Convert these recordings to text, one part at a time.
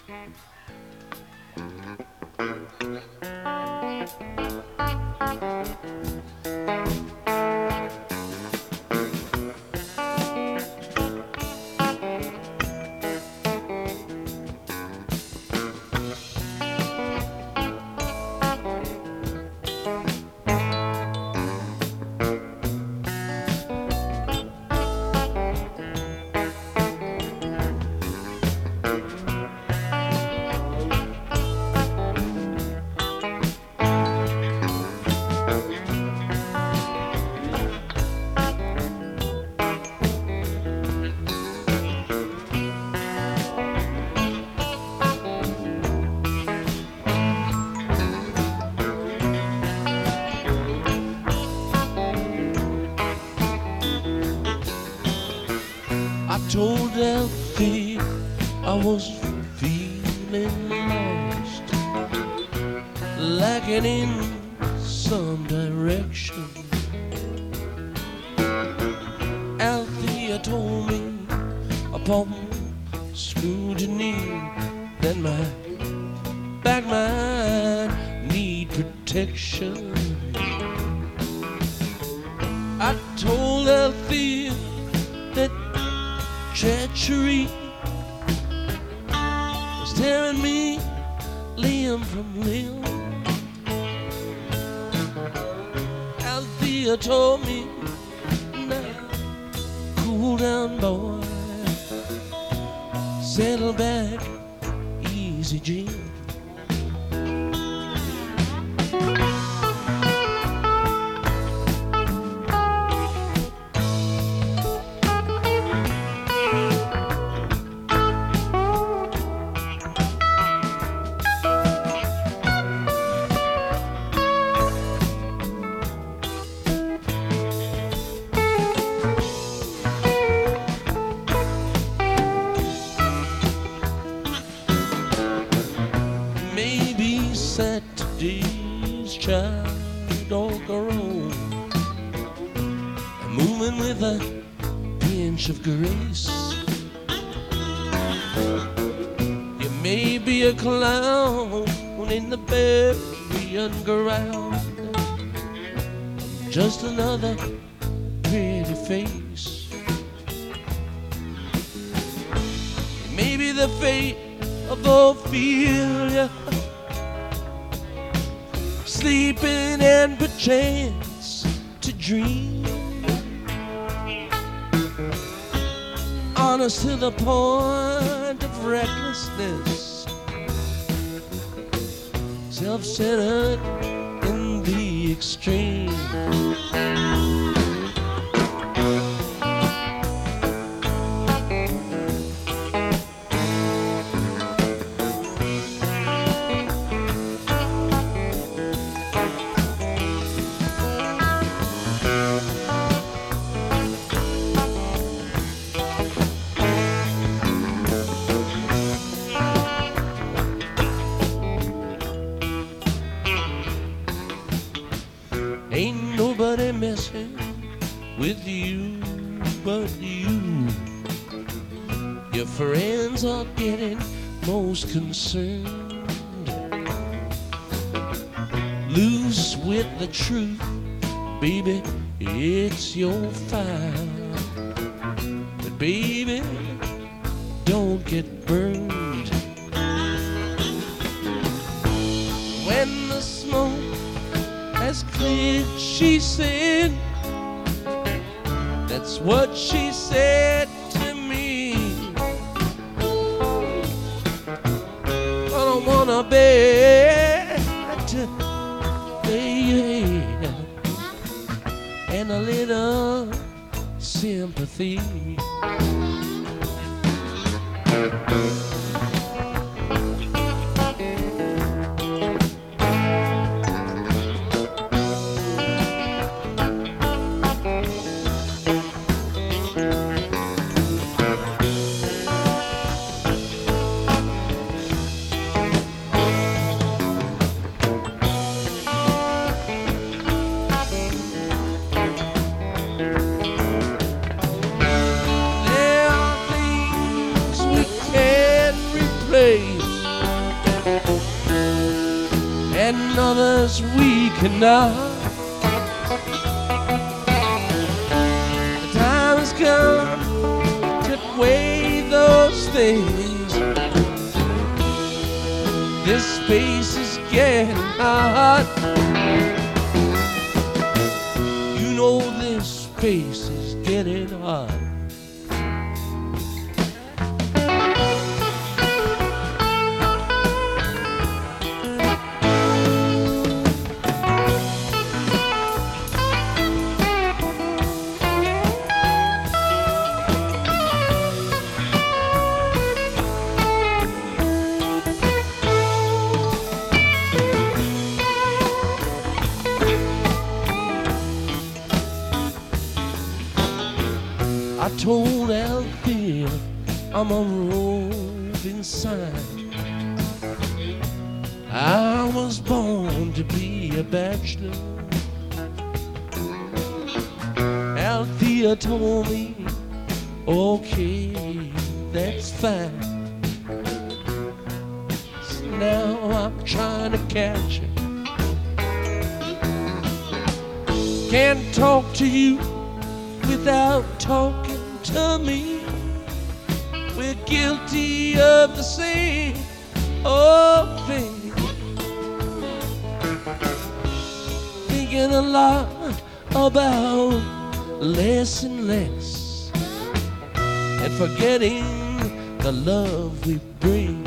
I told Elfie I was feeling lost, lacking in some direction. Althea told me upon scrutiny that my back might need protection. I told Althea that treachery was tearing me limb from limb. Althea told me, now cool down, boy, settle back, easy, Jim. Maybe Saturday's child don't go wrong, moving with a pinch of grace. You may be a clown in the burying ground, just another pretty face. Maybe the fate of Ophelia, sleeping and perchance to dream, honest to the point of recklessness, self-centered in the extreme. Ain't nobody messing with you but you. Your friends are getting most concerned. Loose with the truth, baby, it's your fire. But baby, don't get burned. When the smoke has cleared, she said, that's what she said to me. I don't wanna bet, yeah, and a little sympathy. There are things we can't replace, and others we cannot. The time has come to weigh those things. This space is getting hot. You know this space is getting hot. I told Althea I'm a roving sign. I was born to be a bachelor. Althea told me, okay, that's fine. So now I'm trying to catch it. Can't talk to you without talking to me. We're guilty of the same old thing. Thinking a lot about less and less, and forgetting the love we bring.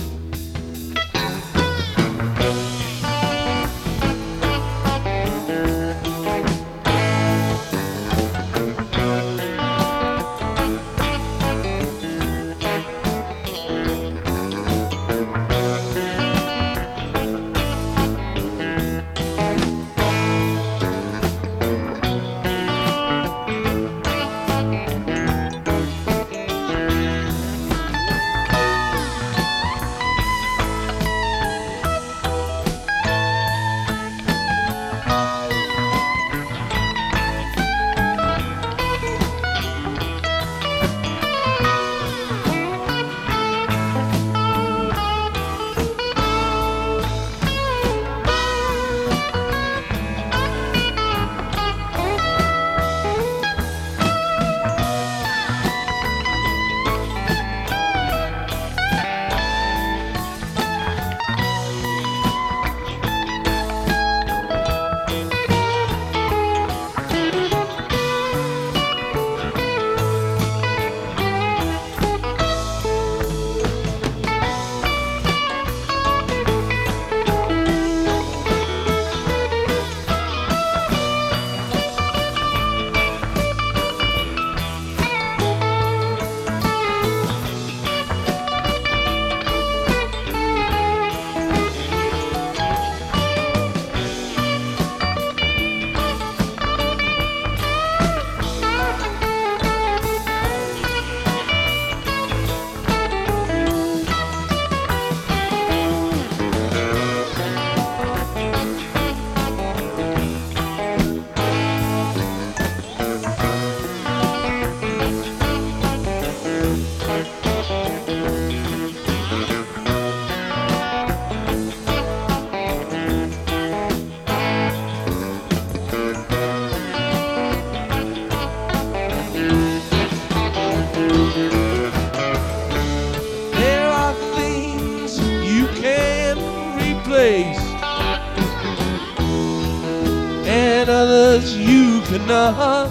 And others you cannot.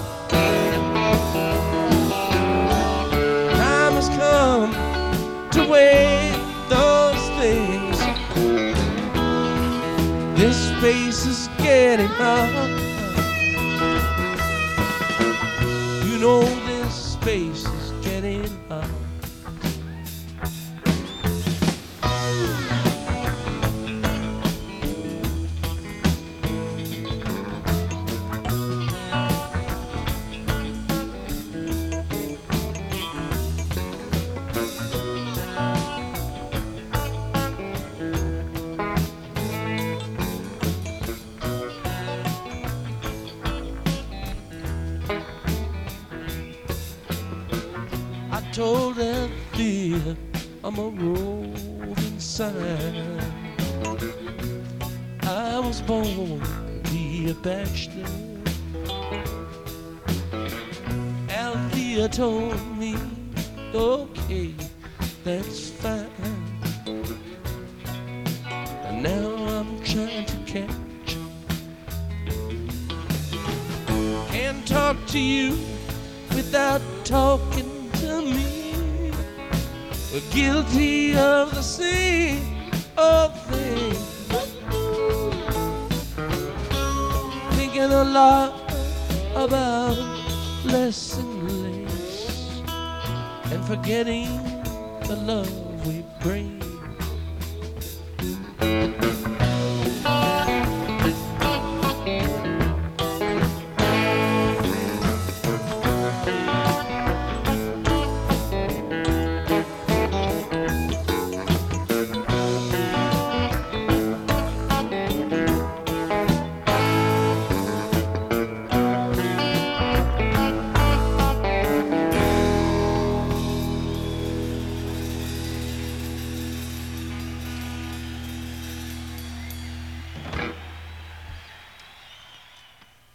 Time has come to weigh those things. This space is getting hot. You know this space is getting hot. I told Althea I'm a roving sign. I was born to be a bachelor. Althea told me, okay, that's fine. And now I'm trying to catch. Can't talk to you without talking to me. We're guilty of the same old thing. Thinking a lot about less and less, and forgetting the love we bring.